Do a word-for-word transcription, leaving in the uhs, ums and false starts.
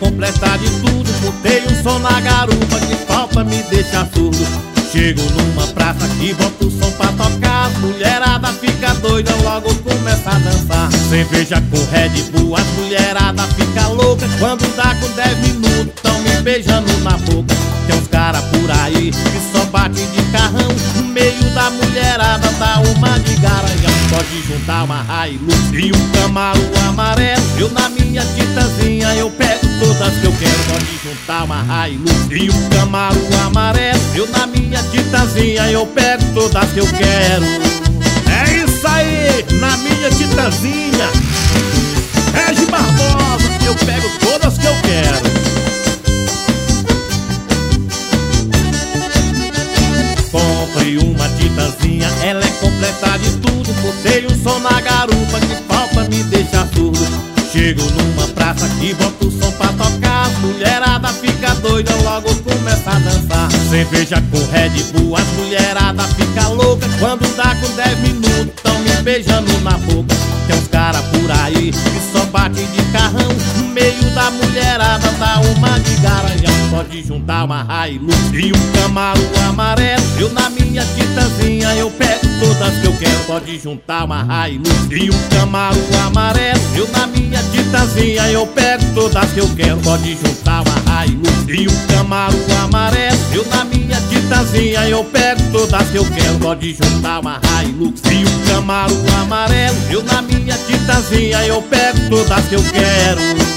completa de tudo. Botei um som na garupa que falta me deixar surdo. Chego numa praça que bota o som pra tocar. As mulherada fica doida, logo começa a dançar. Cerveja com Red Bull, as mulherada fica louca. Quando dá com dez minutos, tão me beijando na boca. Tem uns cara por aí que só bate de carrão. No meio da mulherada dá uma de garanhão. Pode juntar uma Hilux e um Camaro amarelo. Eu na minha titazinha eu pego todas que eu quero. Pode juntar uma Hilux e um Camaro amarelo. Eu na minha titazinha eu pego todas que eu quero. É isso aí, na minha titazinha Regi Barbosa, eu pego todas que eu quero. Comprei uma titazinha, ela é completa de tudo. Botei um som na garupa que falta me deixar surdo. Chego numa praça que bota o som pra tocar. As mulherada fica doida, logo começa a dançar. Cerveja com Red Bull, as mulherada fica louca. Quando dá com dez minutos, tão me beijando na boca. Tem uns cara por aí que só bate de carrão. No meio da mulherada dá uma de garanhão. Pode juntar uma Hilux e um Camaro amarelo. Eu na minha titazinha eu pego todas que eu quero. Pode juntar uma Hilux e um Camaro amarelo. Eu na minha titazinha eu pego todas que eu quero. Pode juntar uma Hilux e um Camaro amarelo. Eu na minha titazinha eu pego todas que eu quero. Pode juntar uma Hilux e um Camaro amarelo. Eu na minha titazinha eu pego todas que eu quero.